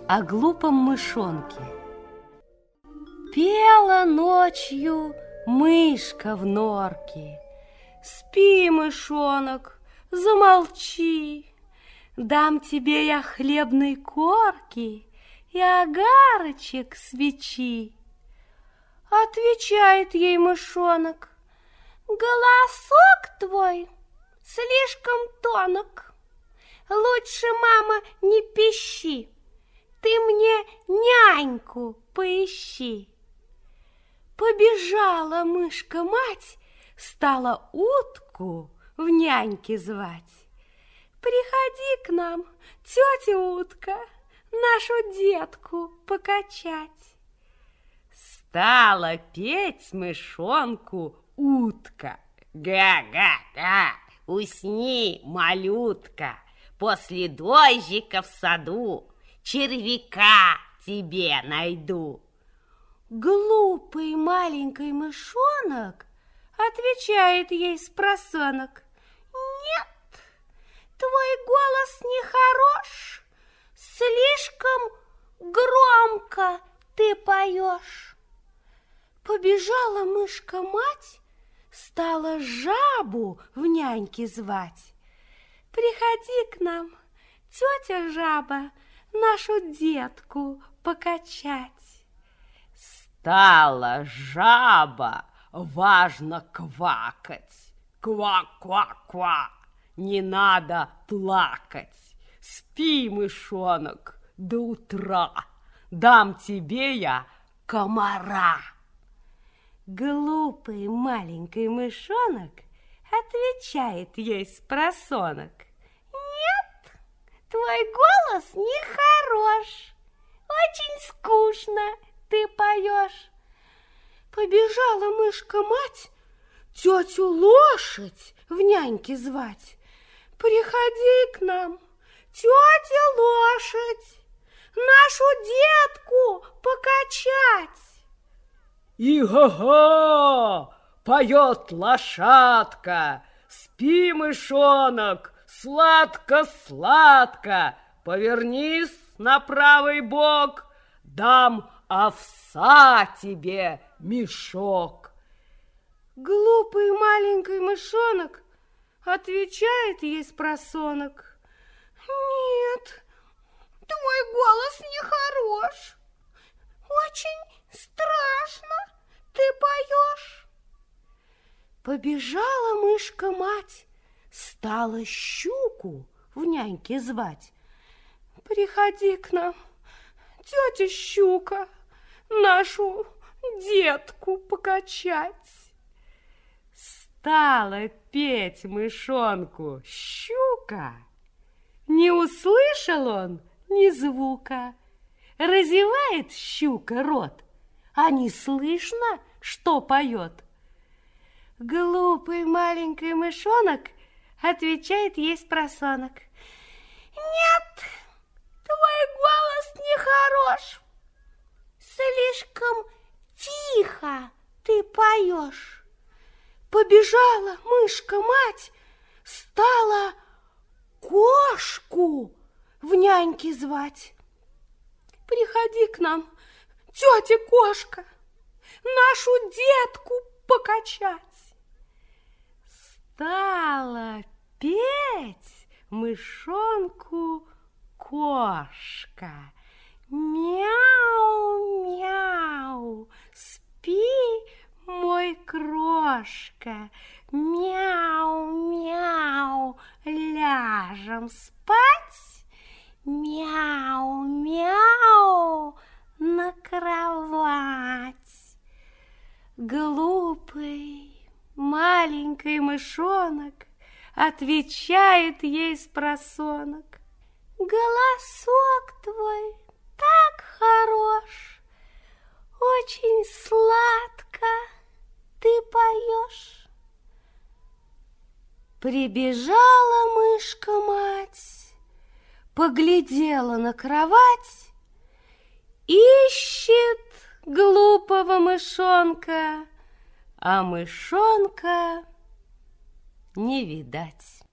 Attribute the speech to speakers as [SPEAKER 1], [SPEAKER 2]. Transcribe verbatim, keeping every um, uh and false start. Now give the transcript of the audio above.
[SPEAKER 1] О глупом мышонке. Пела ночью мышка в норке. Спи, мышонок, замолчи. Дам тебе я хлебной корки и огарочек свечи. Отвечает ей мышонок: голосок твой слишком тонок. Лучше, мама, не пищи, ты мне няньку поищи. Побежала мышка-мать, стала утку в няньки звать. Приходи к нам, тетя утка, нашу детку покачать. Стала петь мышонку утка: га-га-га, усни, малютка, после дождика в саду червяка тебе найду. Глупый маленький мышонок отвечает ей спросонок: нет, твой голос нехорош, слишком громко ты поешь. Побежала мышка-мать, стала жабу в няньки звать. Приходи к нам, тетя жаба, нашу детку покачать. Стала жаба важно квакать. Ква-ква-ква, не надо плакать. Спи, мышонок, до утра, дам тебе я комара. Глупый маленький мышонок отвечает ей спросонок: нет, твой голос нехорош, очень скучно ты поешь. Побежала мышка-мать тетю лошадь в няньки звать. Приходи к нам, тетя лошадь, нашу детку покачать. И-га-га, поет лошадка: спи, мышонок, сладко-сладко, повернись на правый бок, дам овса тебе мешок. Глупый маленький мышонок отвечает ей спросонок: нет, твой голос нехорош, очень страшно ты поешь. Побежала мышка-мать, стала щуку в няньки звать. Приходи к нам, тетя щука, нашу детку покачать. Стала петь мышонку щука. Не услышал он ни звука. Разевает щука рот, а не слышно, что поет. Глупый маленький мышонок отвечает ей спросонок: нет, твой голос нехорош, слишком тихо ты поешь. Побежала мышка-мать, стала кошку в няньки звать. Приходи к нам, тетя кошка, нашу детку покачать. Стала петь мышонку кошка: мяу-мяу, спи, мой крошка, мяу-мяу, ляжем спать, мяу-мяу, на кровать. Глупый маленький мышонок отвечает ей спросонок: голосок твой так хорош, очень сладко ты поешь. Прибежала мышка-мать, поглядела на кровать, ищет глупого мышонка, а мышонка не видать.